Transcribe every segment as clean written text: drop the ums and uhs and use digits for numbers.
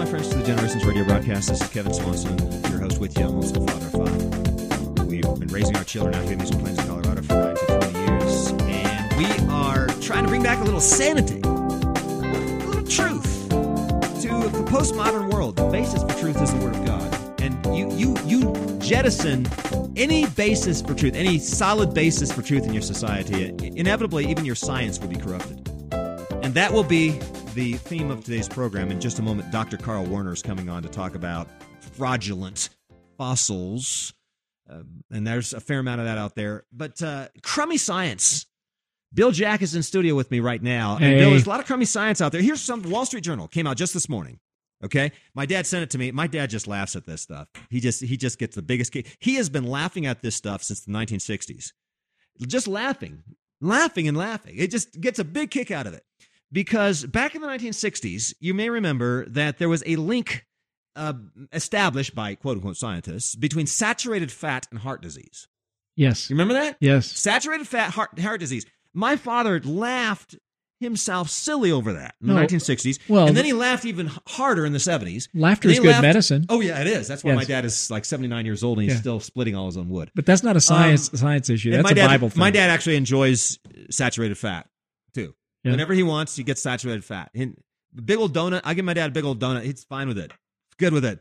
my friends, to the Generations Radio broadcast. This is Kevin Swanson, your host with you. I'm also father of five. We've been raising our children out here in these plains of Colorado for 9 to 20 years, and we are trying to bring back a little sanity, a little truth to the postmodern world. The basis for truth is the Word of God, and you jettison any basis for truth, any solid basis for truth in your society. Inevitably, even your science will be corrupted, and that will be the theme of today's program. In just a moment, Dr. Carl Werner is coming on to talk about fraudulent fossils, and there's a fair amount of that out there. But crummy science. Bill Jack is in studio with me right now. And Bill, there's a lot of crummy science out there. Here's some Wall Street Journal. Came out just this morning. Okay? My dad sent it to me. My dad just laughs at this stuff. He just gets the biggest kick. He has been laughing at this stuff since the 1960s. Just laughing and laughing. It just gets a big kick out of it. Because back in the 1960s, you may remember that there was a link established by quote-unquote scientists between saturated fat and heart disease. Yes. You remember that? Yes. Saturated fat, heart disease. My father laughed himself silly over that in the 1960s. Well, and then he laughed even harder in the 70s. Laughter is good medicine. Oh, yeah, it is. That's why my dad is like 79 years old and he's still splitting all his own wood. But that's not a science issue. That's a Bible thing. My dad actually enjoys saturated fat, too. Yeah. Whenever he wants, he gets saturated fat. And the big old donut, I give my dad a big old donut. He's fine with it. Good with it.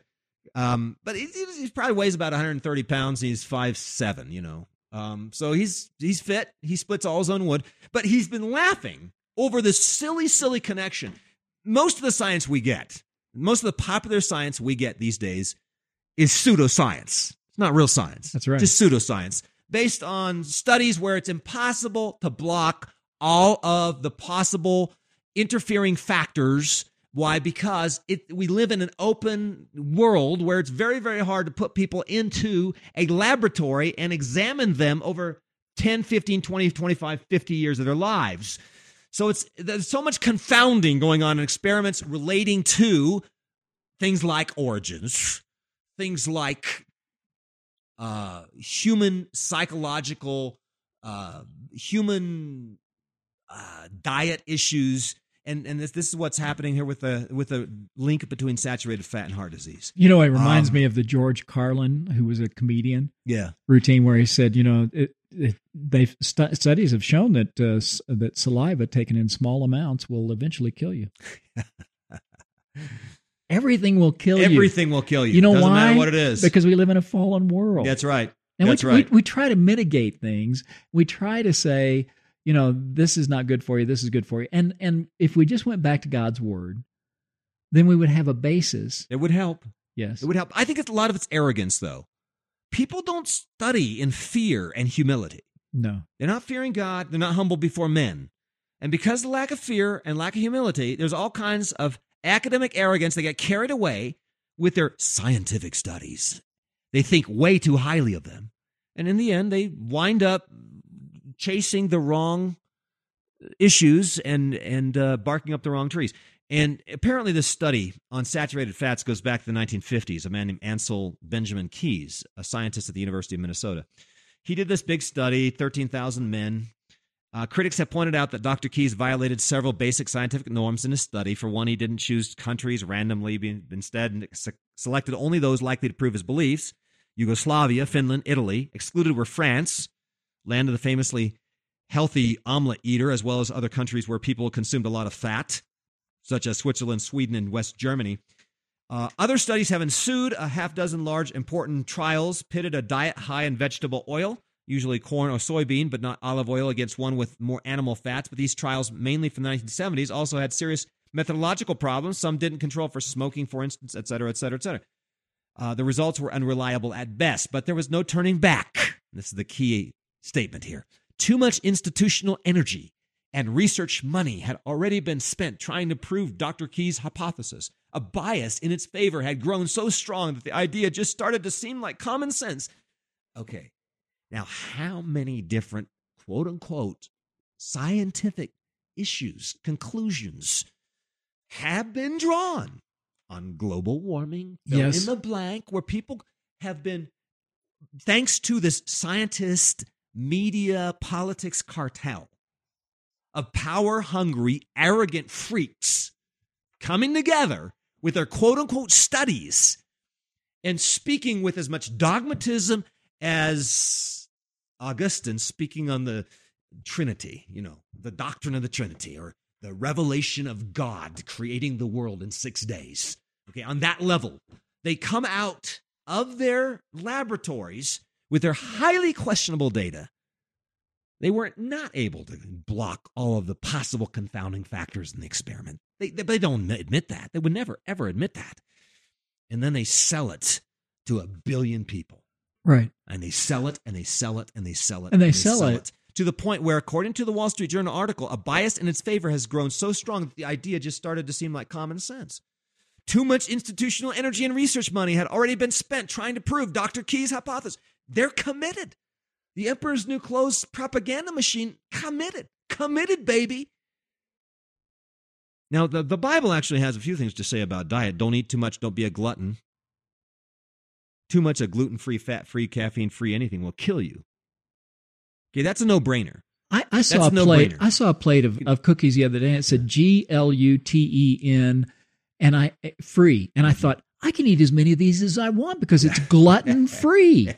But he probably weighs about 130 pounds. And he's 5'7", you know. So he's fit. He splits all his own wood. But he's been laughing over this silly connection. Most of the science we get, most of the popular science we get these days is pseudoscience. It's not real science. That's right. Just pseudoscience based on studies where it's impossible to block all of the possible interfering factors. Why? Because we live in an open world where it's very, very hard to put people into a laboratory and examine them over 10, 15, 20, 25, 50 years of their lives. So there's so much confounding going on in experiments relating to things like origins, things like human psychological, human diet issues, and this is what's happening here with the link between saturated fat and heart disease. You know, it reminds me of the George Carlin, who was a comedian. Yeah, routine where he said, you know, studies have shown that that saliva taken in small amounts will eventually kill you. Everything will kill you. Everything will kill you. You know Doesn't why? matter what it is. Because we live in a fallen world. That's right. And That's right. We try to mitigate things. We try to say, you know, this is not good for you. This is good for you. And if we just went back to God's word, then we would have a basis. It would help. Yes. It would help. I think a lot of it's arrogance, though. People don't study in fear and humility. No. They're not fearing God. They're not humble before men. And because of the lack of fear and lack of humility, there's all kinds of academic arrogance. They get carried away with their scientific studies. They think way too highly of them. And in the end, they wind up chasing the wrong issues and barking up the wrong trees. And apparently this study on saturated fats goes back to the 1950s. A man named Ansel Benjamin Keys, a scientist at the University of Minnesota. He did this big study, 13,000 men. Critics have pointed out that Dr. Keys violated several basic scientific norms in his study. For one, he didn't choose countries randomly, instead selected only those likely to prove his beliefs. Yugoslavia, Finland, Italy. Excluded were France, land of the famously healthy omelet eater, as well as other countries where people consumed a lot of fat, such as Switzerland, Sweden, and West Germany. Other studies have ensued. A half dozen large important trials pitted a diet high in vegetable oil, usually corn or soybean, but not olive oil, against one with more animal fats. But these trials, mainly from the 1970s, also had serious methodological problems. Some didn't control for smoking, for instance, et cetera, et cetera, et cetera. The results were unreliable at best, but there was no turning back. This is the key statement here. Too much institutional energy and research money had already been spent trying to prove Dr. Key's hypothesis. A bias in its favor had grown so strong that the idea just started to seem like common sense. Okay, now how many different quote-unquote scientific issues, conclusions have been drawn on global warming, fill in the blank, where people have been, thanks to this scientist, media, politics cartel of power-hungry, arrogant freaks coming together with their quote-unquote studies and speaking with as much dogmatism as Augustine speaking on the Trinity, the doctrine of the Trinity, or the revelation of God creating the world in 6 days. Okay, on that level, they come out of their laboratories with their highly questionable data. They were not able to block all of the possible confounding factors in the experiment. They don't admit that. They would never, ever admit that. And then they sell it to 1 billion people. Right. And they sell it, and they sell it, and they sell it. And they sell it. To the point where, according to the Wall Street Journal article, a bias in its favor has grown so strong that the idea just started to seem like common sense. Too much institutional energy and research money had already been spent trying to prove Dr. Key's hypothesis. They're committed. The Emperor's New Clothes propaganda machine, committed. Committed, baby. Now, the Bible actually has a few things to say about diet. Don't eat too much. Don't be a glutton. Too much of gluten-free, fat-free, caffeine-free anything will kill you. Okay, that's a no-brainer. I saw a plate of cookies the other day, and it said GLUTEN, and free. And I thought, I can eat as many of these as I want because it's gluten-free.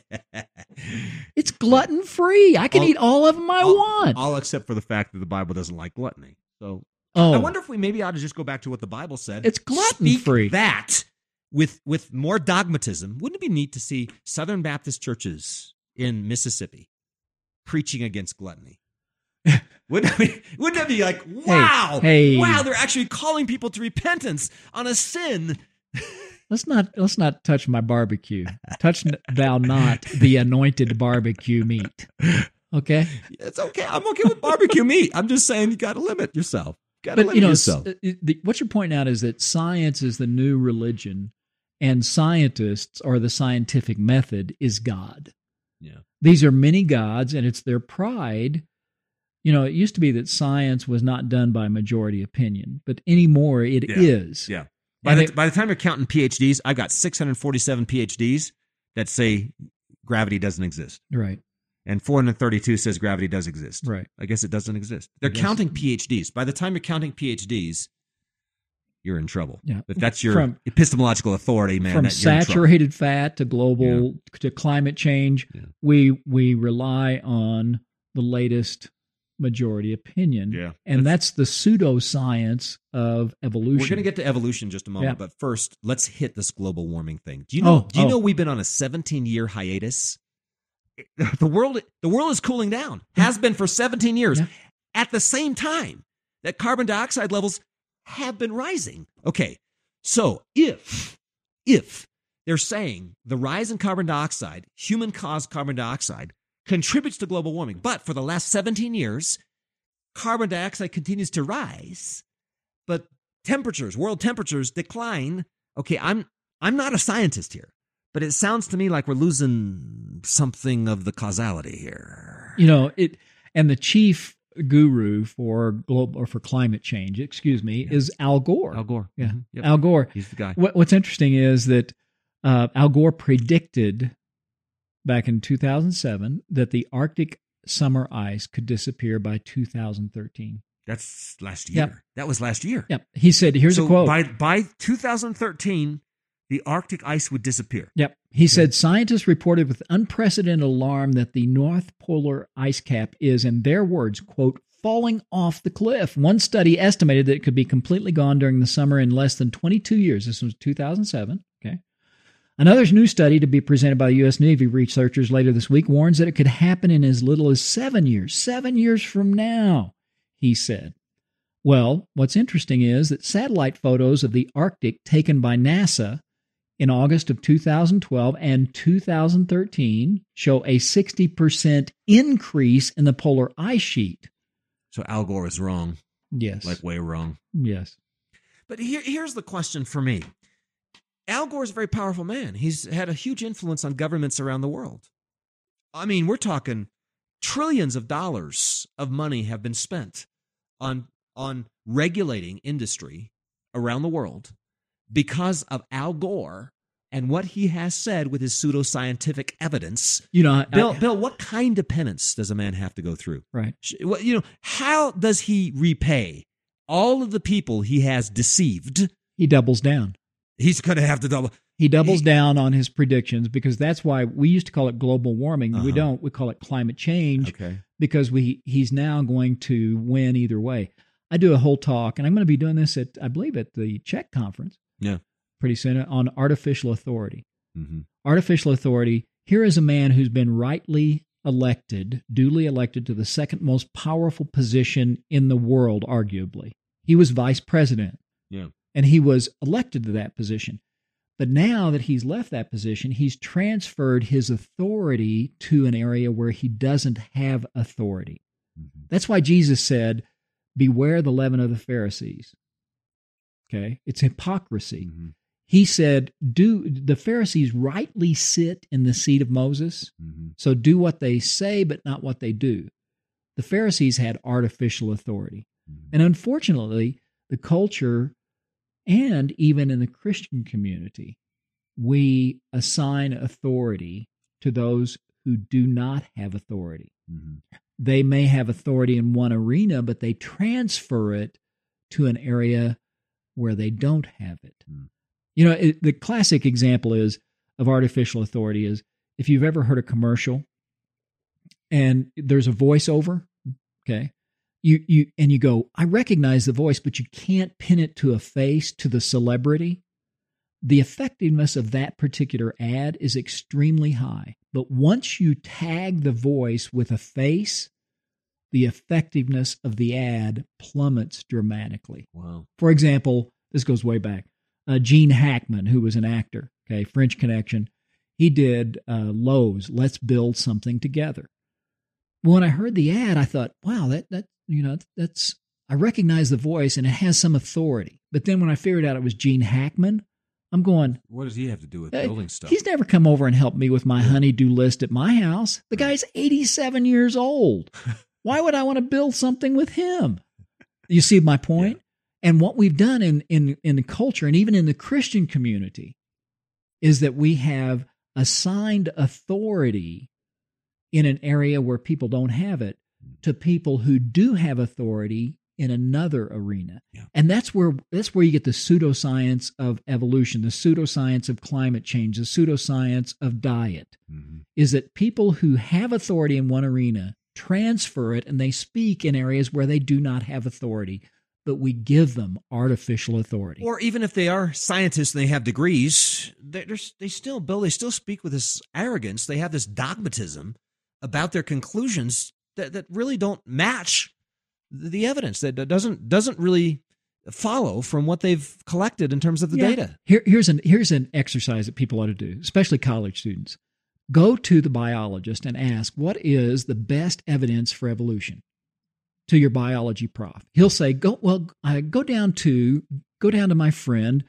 It's gluten-free. I can eat all of them I want. All except for the fact that the Bible doesn't like gluttony. So I wonder if we maybe ought to just go back to what the Bible said. It's gluten-free. Speak that with more dogmatism. Wouldn't it be neat to see Southern Baptist churches in Mississippi preaching against gluttony? Wouldn't that be like, wow, wow, they're actually calling people to repentance on a sin. Let's not touch my barbecue. Touch thou not the anointed barbecue meat. Okay? It's okay. I'm okay with barbecue meat. I'm just saying you got to limit yourself. Yourself. What you're pointing out is that science is the new religion, and scientists, or the scientific method, is God. Yeah. These are many gods, and it's their pride. It used to be that science was not done by majority opinion, but anymore it is. Yeah. By the time you're counting PhDs, I've got 647 PhDs that say gravity doesn't exist. Right. And 432 says gravity does exist. Right. I guess it doesn't exist. They're counting PhDs. By the time you're counting PhDs, you're in trouble. Yeah. If that's your epistemological authority, man. From saturated fat to global to climate change, we rely on the latest majority opinion. Yeah. And that's the pseudoscience of evolution. We're going to get to evolution in just a moment, but first, let's hit this global warming thing. Do you know we've been on a 17-year hiatus? The world is cooling down. Has been for 17 years. Yeah. At the same time that carbon dioxide levels have been rising. Okay. So if they're saying the rise in carbon dioxide, human-caused carbon dioxide, contributes to global warming, but for the last 17 years, carbon dioxide continues to rise, but world temperatures decline. Okay, I'm not a scientist here, but it sounds to me like we're losing something of the causality here. And the chief guru for global or for climate change, is Al Gore. Al Gore. Yeah. Mm-hmm. Yep. Al Gore. He's the guy. What's interesting is that Al Gore predicted back in 2007 that the Arctic summer ice could disappear by 2013. That's last year. Yep. That was last year. Yep. He said, here's a quote. By 2013, the Arctic ice would disappear. Yep. He said, scientists reported with unprecedented alarm that the North Polar ice cap is, in their words, quote, falling off the cliff. One study estimated that it could be completely gone during the summer in less than 22 years. This was 2007. Okay. Another new study to be presented by the U.S. Navy researchers later this week warns that it could happen in as little as 7 years. 7 years from now, he said. Well, what's interesting is that satellite photos of the Arctic taken by NASA in August of 2012 and 2013 show a 60% increase in the polar ice sheet. So Al Gore is wrong. Yes. Like way wrong. Yes. But here's the question for me. Al Gore is a very powerful man. He's had a huge influence on governments around the world. I mean, we're talking trillions of dollars of money have been spent on regulating industry around the world because of Al Gore and what he has said with his pseudoscientific evidence. Bill, what kind of penance does a man have to go through? Right. How does he repay all of the people he has deceived? He doubles down. He's going to have to double. He doubles down on his predictions because that's why we used to call it global warming. We don't. We call it climate change because he's now going to win either way. I do a whole talk, and I'm going to be doing this at, I believe, at the Czech conference pretty soon on artificial authority. Mm-hmm. Artificial authority. Here is a man who's been duly elected to the second most powerful position in the world, arguably. He was vice president, and he was elected to that position. But now that he's left that position, he's transferred his authority to an area where he doesn't have authority. Mm-hmm. That's why Jesus said, beware the leaven of the Pharisees. Okay? It's hypocrisy. Mm-hmm. He said, the Pharisees rightly sit in the seat of Moses, so do what they say, but not what they do. The Pharisees had artificial authority. Mm-hmm. And unfortunately, the culture, and even in the Christian community, we assign authority to those who do not have authority. Mm-hmm. They may have authority in one arena, but they transfer it to an area where they don't have it. Mm-hmm. You know, the classic example of artificial authority is if you've ever heard a commercial and there's a voiceover, okay? You go, I recognize the voice, but you can't pin it to a face, to the celebrity. The effectiveness of that particular ad is extremely high. But once you tag the voice with a face, the effectiveness of the ad plummets dramatically. Wow. For example, this goes way back. Gene Hackman, who was an actor, okay, French Connection, he did Lowe's, Let's Build Something Together. When I heard the ad, I thought, wow, that's I recognize the voice and it has some authority. But then when I figured out it was Gene Hackman, I'm going, what does he have to do with building stuff? He's never come over and helped me with my honey-do list at my house. The guy's 87 years old. Why would I want to build something with him? You see my point? Yeah. And what we've done in the culture and even in the Christian community is that we have assigned authority in an area where people don't have it to people who do have authority in another arena. Yeah. And that's where you get the pseudoscience of evolution, the pseudoscience of climate change, the pseudoscience of diet, is that people who have authority in one arena transfer it and they speak in areas where they do not have authority, but we give them artificial authority. Or even if they are scientists and they have degrees, they still speak with this arrogance. They have this dogmatism about their conclusions that really don't match the evidence, that doesn't really follow from what they've collected in terms of the data. Here's an exercise that people ought to do, especially college students. Go to the biologist and ask, what is the best evidence for evolution? To your biology prof. He'll say, go down to my friend,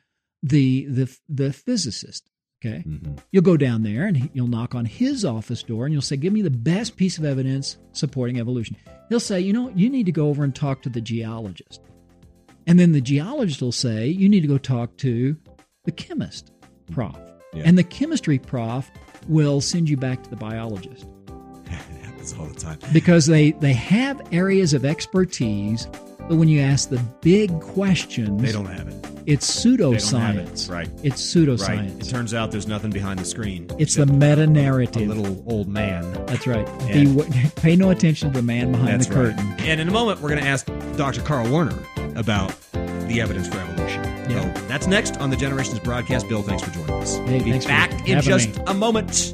the physicist. Okay. Mm-hmm. You'll go down there and you'll knock on his office door and you'll say, give me the best piece of evidence supporting evolution. He'll say, you need to go over and talk to the geologist. And then the geologist will say, you need to go talk to the chemist prof. Yeah. And the chemistry prof will send you back to the biologist. It happens all the time. Because they have areas of expertise, but when you ask the big questions, they don't have it. It's pseudoscience. Right. It's pseudoscience. Right. It turns out there's nothing behind the screen. It's the meta-narrative. A little old man. That's right. Pay no attention to the man behind the curtain. Right. And in a moment, we're going to ask Dr. Carl Werner about the evidence for evolution. Yeah. So that's next on the Generations broadcast. Bill, thanks for joining us. Hey, we'll be back in just a moment.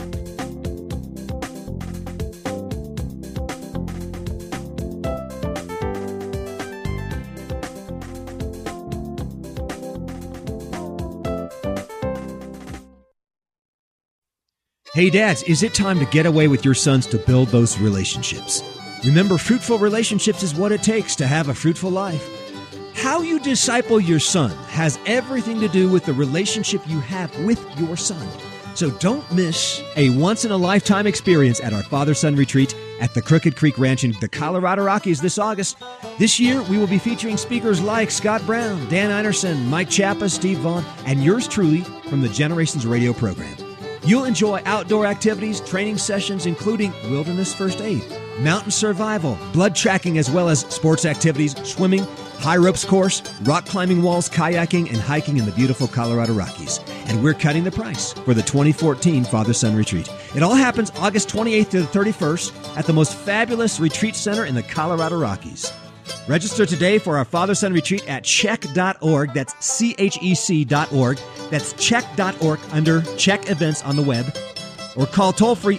Hey dads, is it time to get away with your sons to build those relationships? Remember, fruitful relationships is what it takes to have a fruitful life. How you disciple your son has everything to do with the relationship you have with your son. So don't miss a once-in-a-lifetime experience at our Father-Son Retreat at the Crooked Creek Ranch in the Colorado Rockies this August. This year, we will be featuring speakers like Scott Brown, Dan Einerson, Mike Chappa, Steve Vaughn, and yours truly from the Generations Radio program. You'll enjoy outdoor activities, training sessions, including wilderness first aid, mountain survival, blood tracking, as well as sports activities, swimming, high ropes course, rock climbing walls, kayaking, and hiking in the beautiful Colorado Rockies. And we're cutting the price for the 2014 Father-Son Retreat. It all happens August 28th to the 31st at the most fabulous retreat center in the Colorado Rockies. Register today for our Father-Son Retreat at CHEC.org. That's CHEC.org. That's CHEC.org under CHEC Events on the web. Or call toll-free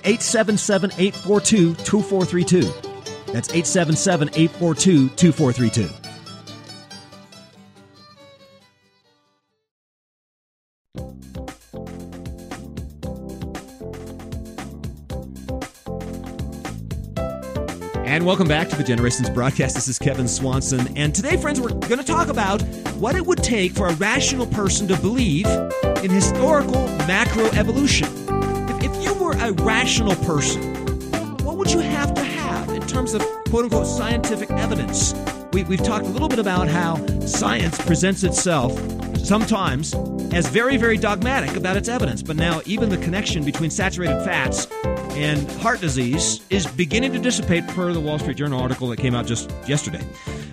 877-842-2432. That's 877-842-2432. And welcome back to the Generations broadcast. This is Kevin Swanson. And today, friends, we're going to talk about what it would take for a rational person to believe in historical macroevolution. If you were a rational person, what would you have to have in terms of quote-unquote scientific evidence? We've talked a little bit about how science presents itself sometimes as very, very dogmatic about its evidence. But now even the connection between saturated fats and heart disease is beginning to dissipate per the Wall Street Journal article that came out just yesterday.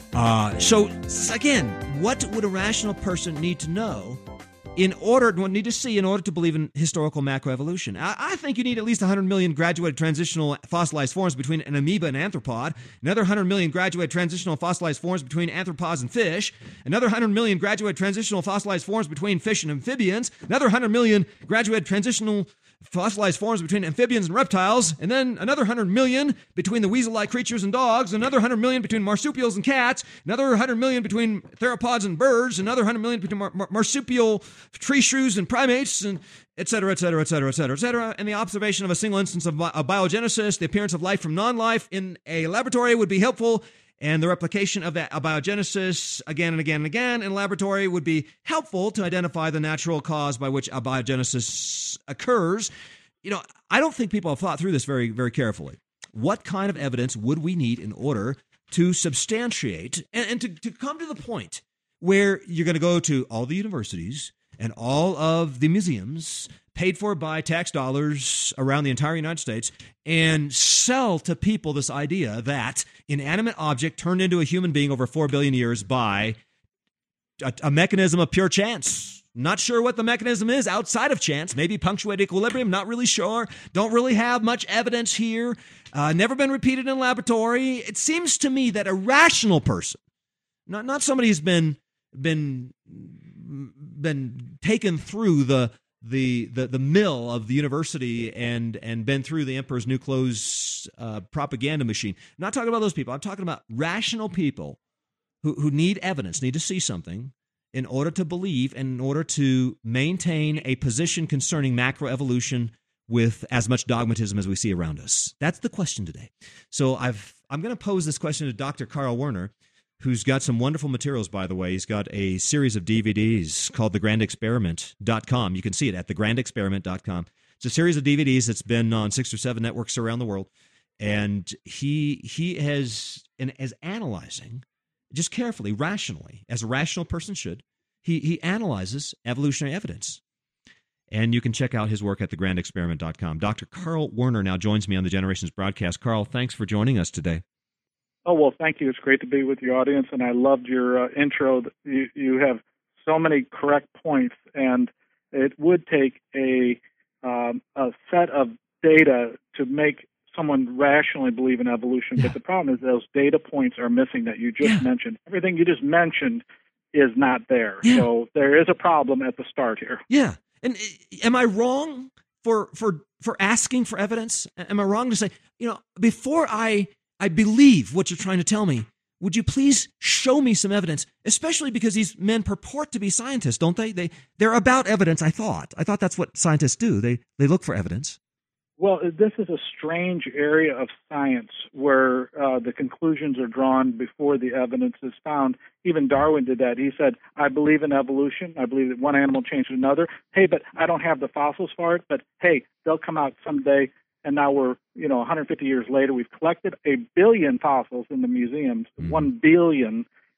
So again, what would a rational person need to know in order to believe in historical macroevolution? I think you need at least 100 million graduated transitional fossilized forms between an amoeba and arthropod, another 100 million graduated transitional fossilized forms between arthropods and fish, another 100 million graduated transitional fossilized forms between fish and amphibians, another 100 million graduated transitional fossilized forms between amphibians and reptiles, and then another 100 million between the weasel-like creatures and dogs, another 100 million between marsupials and cats, another 100 million between theropods and birds, another 100 million between marsupial tree shrews and primates, and et cetera, et cetera, et cetera, et cetera, et cetera. And the observation of a single instance of biogenesis, the appearance of life from non-life in a laboratory would be helpful, and the replication of that abiogenesis again and again and again in laboratory would be helpful to identify the natural cause by which abiogenesis occurs. You know, I don't think people have thought through this very, very carefully. What kind of evidence would we need in order to substantiate and to come to the point where you're going to go to all the universities and all of the museums paid for by tax dollars around the entire United States and sell to people this idea that inanimate object turned into a human being over 4 billion years by a mechanism of pure chance. Not sure what the mechanism is outside of chance. Maybe punctuated equilibrium, not really sure. Don't really have much evidence here. Never been repeated in laboratory. It seems to me that a rational person, not somebody who's been taken through the mill of the university and been through the emperor's new clothes propaganda machine. I'm not talking about those people. I'm talking about rational people who need evidence, need to see something in order to believe and in order to maintain a position concerning macroevolution with as much dogmatism as we see around us. That's the question today. So I'm going to pose this question to Dr. Carl Werner, who's got some wonderful materials, by the way. He's got a series of DVDs called thegrandexperiment.com. You can see it at thegrandexperiment.com. It's a series of DVDs that's been on 6 or 7 networks around the world. And he is analyzing, just carefully, rationally, as a rational person should, he analyzes evolutionary evidence. And you can check out his work at thegrandexperiment.com. Dr. Carl Werner now joins me on the Generations broadcast. Carl, thanks for joining us today. Oh, well, thank you. It's great to be with your audience, and I loved your intro. You have so many correct points, and it would take a set of data to make someone rationally believe in evolution. Yeah. But the problem is those data points are missing that you just mentioned. Everything you just mentioned is not there. Yeah. So there is a problem at the start here. Yeah. And am I wrong for asking for evidence? Am I wrong to say, before I believe what you're trying to tell me, would you please show me some evidence, especially because these men purport to be scientists, don't they? They're about evidence, I thought. I thought that's what scientists do. They look for evidence. Well, this is a strange area of science where the conclusions are drawn before the evidence is found. Even Darwin did that. He said, I believe in evolution. I believe that one animal changed another. Hey, but I don't have the fossils for it. But, hey, they'll come out someday. And now we're, 150 years later, we've collected 1 billion fossils in the museums, 1 billion,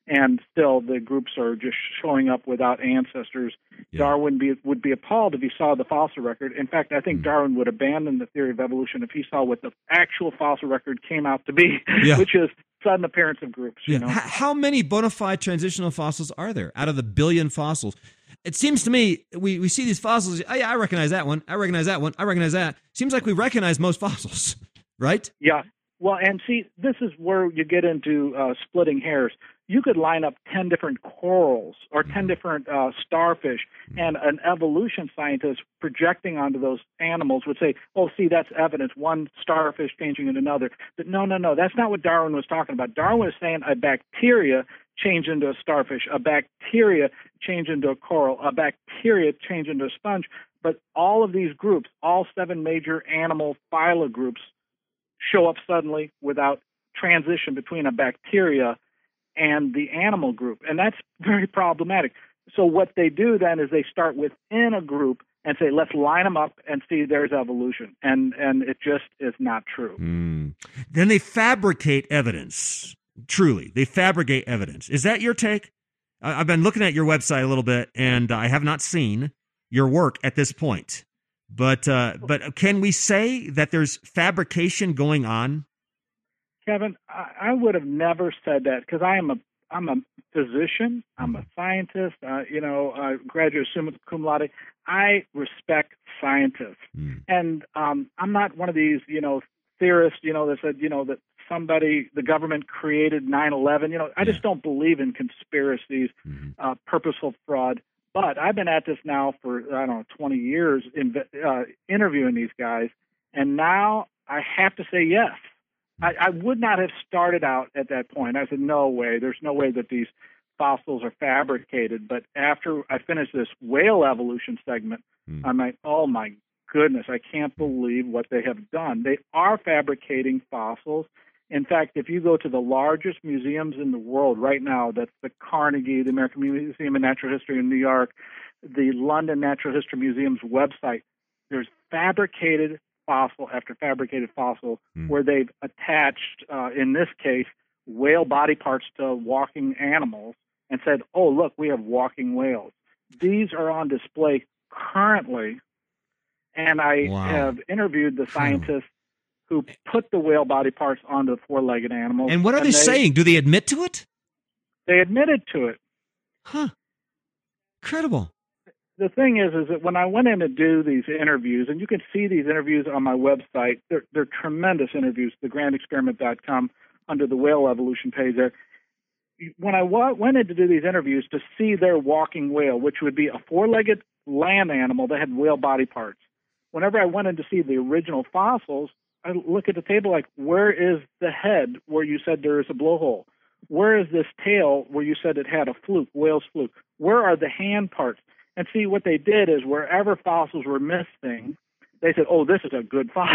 and still the groups are just showing up without ancestors. Yeah. Darwin would be appalled if he saw the fossil record. In fact, I think Darwin would abandon the theory of evolution if he saw what the actual fossil record came out to be, which is sudden appearance of groups. Yeah. How many bona fide transitional fossils are there out of the billion fossils? It seems to me we see these fossils. Oh, yeah, I recognize that one. I recognize that one. I recognize that. Seems like we recognize most fossils, right? Yeah. Well, and see, this is where you get into splitting hairs. You could line up 10 different corals or 10 different starfish, and an evolution scientist projecting onto those animals would say, oh, see, that's evidence, one starfish changing into another. But no, that's not what Darwin was talking about. Darwin was saying a bacteria changed into a starfish, a bacteria changed into a coral, a bacteria changed into a sponge. But all of these groups, all 7 major animal phyla groups, show up suddenly without transition between a bacteria and the animal group. And that's very problematic. So what they do then is they start within a group and say, let's line them up and see there's evolution. And it just is not true. Then they fabricate evidence. Truly, they fabricate evidence. Is that your take? I've been looking at your website a little bit, and I have not seen your work at this point. But can we say that there's fabrication going on? Kevin, I would have never said that because I'm a physician, I'm a scientist, graduate summa cum laude. I respect scientists, and I'm not one of these theorists that said that the government created 9/11. I just don't believe in conspiracies, purposeful fraud. But I've been at this now for 20 years, interviewing these guys, and now I have to say yes. I would not have started out at that point. I said, no way. There's no way that these fossils are fabricated. But after I finished this whale evolution segment, I'm like, oh my goodness, I can't believe what they have done. They are fabricating fossils. In fact, if you go to the largest museums in the world right now, that's the Carnegie, the American Museum of Natural History in New York, the London Natural History Museum's website, there's fabricated fossil after fabricated fossil where they've attached, in this case, whale body parts to walking animals and said, oh, look, we have walking whales. These are on display currently, and I have interviewed the scientists who put the whale body parts onto the 4-legged animals. And what are they saying? Do they admit to it? They admitted to it. Huh. Incredible. The thing is that when I went in to do these interviews, and you can see these interviews on my website, they're tremendous interviews, thegrandexperiment.com, under the whale evolution page there. When I went in to do these interviews to see their walking whale, which would be a 4-legged land animal that had whale body parts, whenever I went in to see the original fossils, I look at the table like, where is the head where you said there is a blowhole? Where is this tail where you said it had a fluke, whale's fluke? Where are the hand parts? And see, what they did is wherever fossils were missing, they said, oh, this is a good fossil.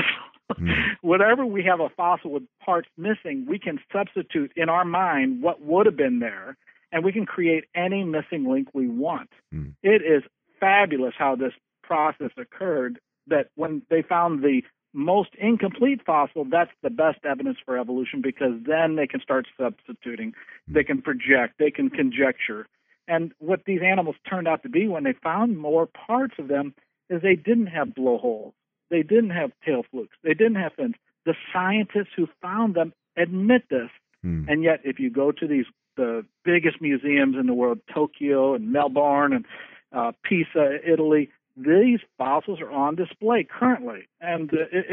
Whenever we have a fossil with parts missing, we can substitute in our mind what would have been there, and we can create any missing link we want. It is fabulous how this process occurred, that when they found the most incomplete fossil, that's the best evidence for evolution, because then they can start substituting. They can project. They can conjecture. And what these animals turned out to be when they found more parts of them is they didn't have blowholes. They didn't have tail flukes. They didn't have fins. The scientists who found them admit this. And yet, if you go to the biggest museums in the world, Tokyo and Melbourne and Pisa, Italy, these fossils are on display currently. And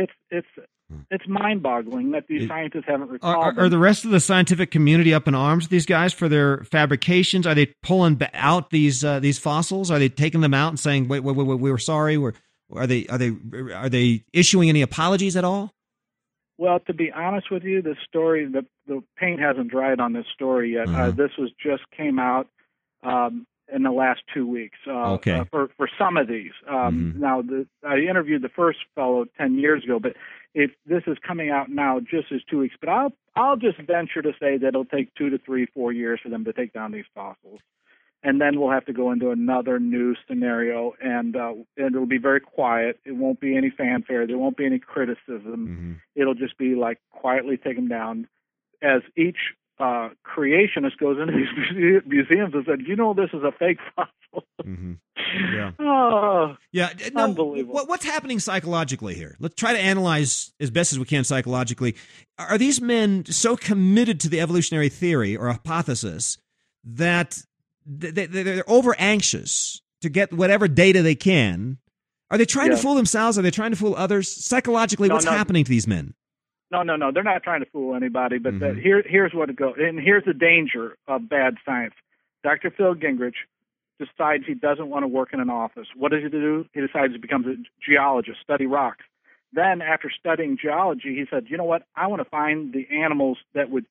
it's mind-boggling that these scientists haven't recalled them. Are the rest of the scientific community up in arms with these guys for their fabrications? Are they pulling out these fossils? Are they taking them out and saying, "Wait, we were sorry"? Are they issuing any apologies at all? Well, to be honest with you, the story, the paint hasn't dried on this story yet. This just came out in the last 2 weeks for some of these. Now, I interviewed the first fellow 10 years ago, but this is coming out now just as 2 weeks. But I'll just venture to say that it'll take 2 to 3, 4 years for them to take down these fossils. And then we'll have to go into another new scenario, and it'll be very quiet. It won't be any fanfare. There won't be any criticism. It'll just be like quietly take them down. As each creationist goes into these museums and said, this is a fake fossil. Mm-hmm. Yeah. Oh, yeah. No, unbelievable. What's happening psychologically here? Let's try to analyze as best as we can psychologically. Are these men so committed to the evolutionary theory or hypothesis that they're over anxious to get whatever data they can? Are they trying to fool themselves? Are they trying to fool others? Psychologically, what's happening to these men? No. They're not trying to fool anybody. But here's what it goes. And here's the danger of bad science. Dr. Phil Gingrich decides he doesn't want to work in an office. What does he do? He decides he becomes a geologist, study rocks. Then after studying geology, he said, you know what? I want to find the animals that would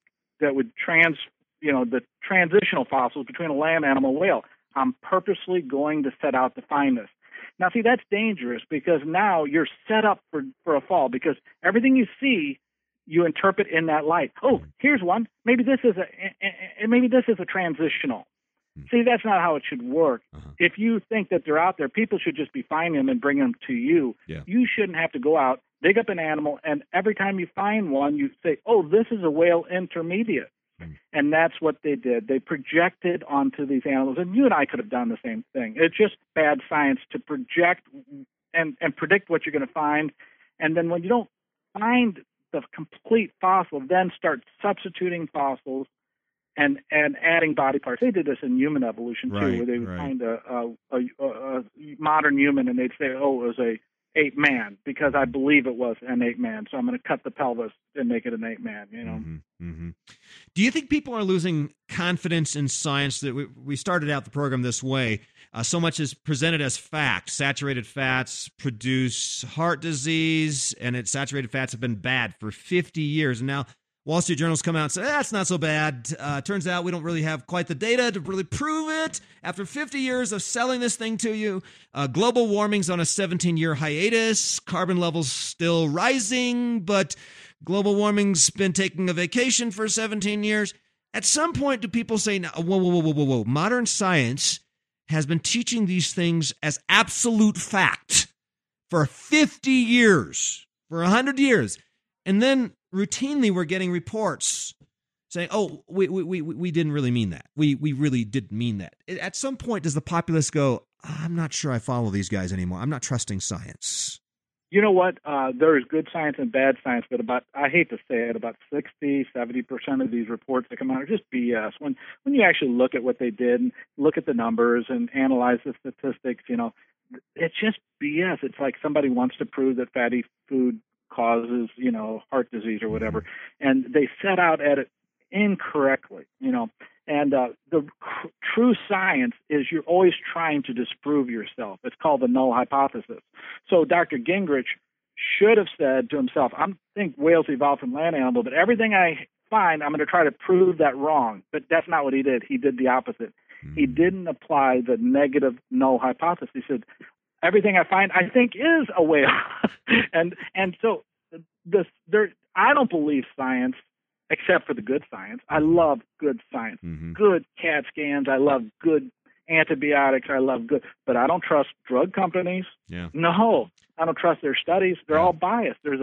the transitional fossils between a land animal and a whale. I'm purposely going to set out to find this. Now, see, that's dangerous because now you're set up for a fall because everything you see, you interpret in that light. Oh, here's one. Maybe this is a transitional. See, that's not how it should work. If you think that they're out there, people should just be finding them and bring them to you. Yeah. You shouldn't have to go out, dig up an animal, and every time you find one, you say, oh, this is a whale intermediate. And that's what they did. They projected onto these animals. And you and I could have done the same thing. It's just bad science to project and predict what you're going to find. And then when you don't find the complete fossil, then start substituting fossils and adding body parts. They did this in human evolution, too, where they would find a modern human and they'd say, oh, it was a ape man because I believe it was an ape man. So I'm going to cut the pelvis and make it an ape man, Mm-hmm. Mm-hmm. Do you think people are losing confidence in science? That we started out the program this way. So much is presented as fact. Saturated fats produce heart disease, and saturated fats have been bad for 50 years. And now Wall Street Journal's come out and said, that's not so bad. Turns out we don't really have quite the data to really prove it. After 50 years of selling this thing to you, global warming's on a 17-year hiatus. Carbon levels still rising, but global warming's been taking a vacation for 17 years. At some point, do people say, whoa. Modern science has been teaching these things as absolute fact for 50 years, for 100 years. And then routinely we're getting reports saying, oh, we didn't really mean that. We really didn't mean that. At some point, does the populace go, I'm not sure I follow these guys anymore. I'm not trusting science. You know what? There is good science and bad science, but I hate to say it, about 60, 70% of these reports that come out are just BS. When you actually look at what they did and look at the numbers and analyze the statistics, it's just BS. It's like somebody wants to prove that fatty food causes, heart disease or whatever, and they set out at it incorrectly, And the true science is you're always trying to disprove yourself. It's called the null hypothesis. So Dr. Gingrich should have said to himself, I think whales evolved from land animals, but everything I find, I'm going to try to prove that wrong. But that's not what he did. He did the opposite. He didn't apply the negative null hypothesis. He said, everything I find, I think is a whale. and so I don't believe science except for the good science. I love good science, good CAT scans. I love good antibiotics. I love but I don't trust drug companies. Yeah. No, I don't trust their studies. They're all biased. There's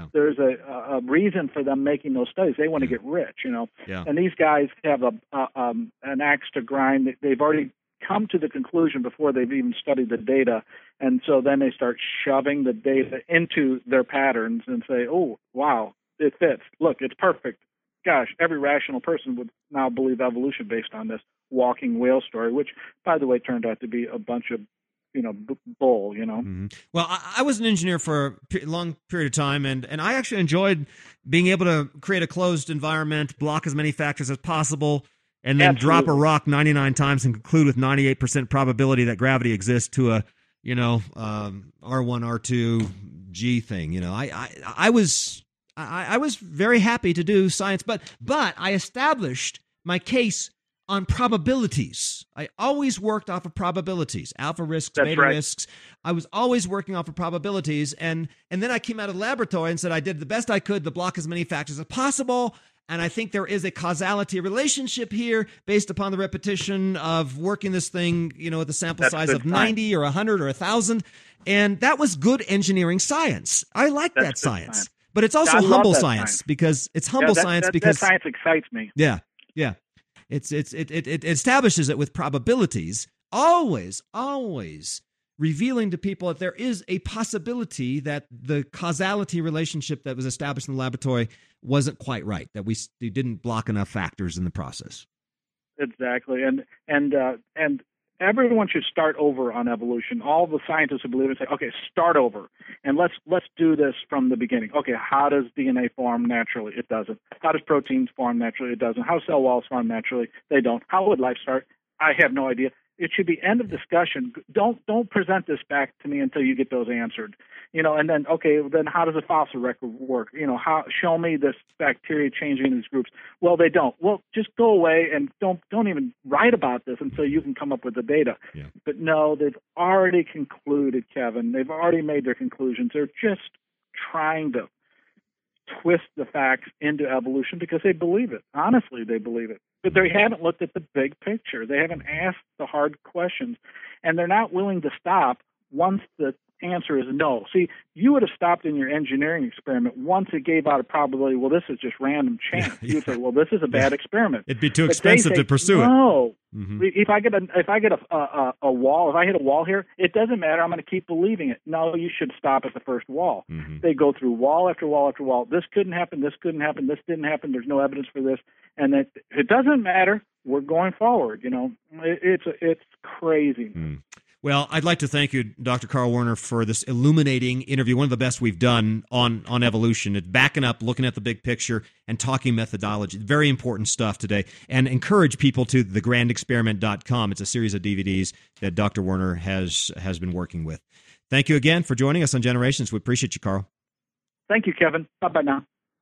a reason for them making those studies. They want to get rich, Yeah. And these guys have an axe to grind. They've already come to the conclusion before they've even studied the data. And so then they start shoving the data into their patterns and say, oh, wow, it fits. Look, it's perfect. Gosh, every rational person would now believe evolution based on this walking whale story, which, by the way, turned out to be a bunch of, bull, Well, I was an engineer for a long period of time, and I actually enjoyed being able to create a closed environment, block as many factors as possible, and then drop a rock 99 times and conclude with 98% probability that gravity exists to a, R1, R2, G thing. I was very happy to do science, but I established my case on probabilities. I always worked off of probabilities, alpha risks, beta risks. I was always working off of probabilities, and then I came out of the laboratory and said I did the best I could to block as many factors as possible. And I think there is a causality relationship here based upon the repetition of working this thing, with a sample size of 90 or 100 or 1,000. And that was good engineering science. I like that science. But it's also humble science because it's humble science because that science excites me. Yeah. Yeah. It establishes it with probabilities, always revealing to people that there is a possibility that the causality relationship that was established in the laboratory wasn't quite right, that we didn't block enough factors in the process. Exactly. And everyone should start over on evolution. All the scientists who believe it say, okay, start over, and let's do this from the beginning. Okay, how does DNA form naturally? It doesn't. How does proteins form naturally? It doesn't. How cell walls form naturally? They don't. How would life start? I have no idea. It should be end of discussion. Don't present this back to me until you get those answered. And then, okay, then how does a fossil record work? Show me this bacteria changing these groups. Well, they don't. Well, just go away and don't even write about this until you can come up with the data. Yeah. But no, they've already concluded, Kevin. They've already made their conclusions. They're just trying to twist the facts into evolution because they believe it. Honestly, they believe it. But they haven't looked at the big picture. They haven't asked the hard questions. And they're not willing to stop once the answer is no. See, you would have stopped in your engineering experiment once it gave out a probability, well, this is just random chance. Yeah. You would say, well, this is a bad experiment. It'd be too expensive to pursue it. No. Mm-hmm. If I get a wall, if I hit a wall here, it doesn't matter. I'm going to keep believing it. No, you should stop at the first wall. Mm-hmm. They go through wall after wall after wall. This couldn't happen. This couldn't happen. This didn't happen. There's no evidence for this. And it doesn't matter. We're going forward. It's crazy. Mm. Well, I'd like to thank you, Dr. Carl Werner, for this illuminating interview, one of the best we've done on evolution. It's backing up, looking at the big picture, and talking methodology. Very important stuff today. And encourage people to thegrandexperiment.com. It's a series of DVDs that Dr. Werner has been working with. Thank you again for joining us on Generations. We appreciate you, Carl. Thank you, Kevin. Bye-bye now.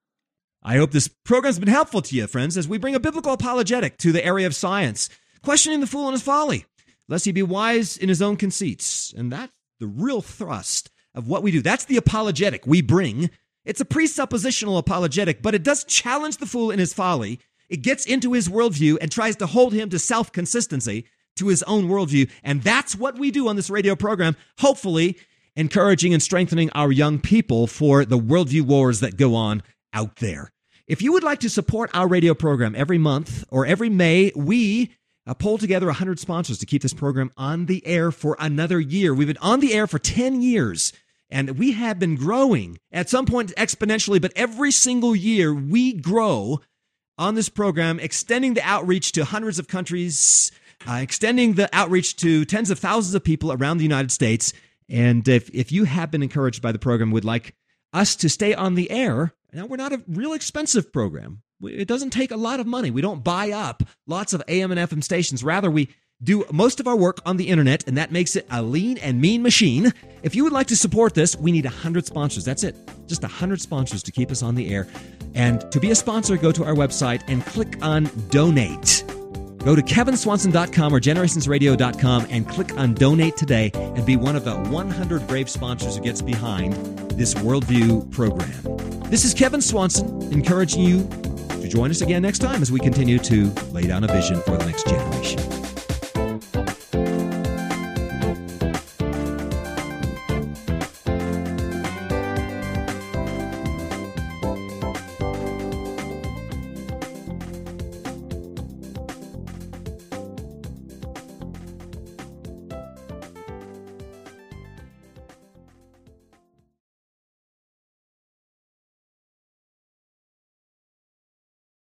I hope this program's been helpful to you, friends, as we bring a biblical apologetic to the area of science, questioning the fool and his folly, lest he be wise in his own conceits. And that's the real thrust of what we do. That's the apologetic we bring. It's a presuppositional apologetic, but it does challenge the fool in his folly. It gets into his worldview and tries to hold him to self-consistency, to his own worldview. And that's what we do on this radio program, hopefully encouraging and strengthening our young people for the worldview wars that go on out there. If you would like to support our radio program every month or every May, we pull together 100 sponsors to keep this program on the air for another year. We've been on the air for 10 years, and we have been growing at some point exponentially, but every single year we grow on this program, extending the outreach to hundreds of countries, extending the outreach to tens of thousands of people around the United States. And if you have been encouraged by the program, would like us to stay on the air, now we're not a real expensive program. It doesn't take a lot of money. We don't buy up lots of AM and FM stations. Rather, we do most of our work on the internet, and that makes it a lean and mean machine. If you would like to support this, we need 100 sponsors. That's it. Just 100 sponsors to keep us on the air. And to be a sponsor, go to our website and click on Donate. Go to kevinswanson.com or generationsradio.com and click on Donate today and be one of the 100 brave sponsors who gets behind this Worldview program. This is Kevin Swanson, encouraging you to join us again next time as we continue to lay down a vision for the next generation.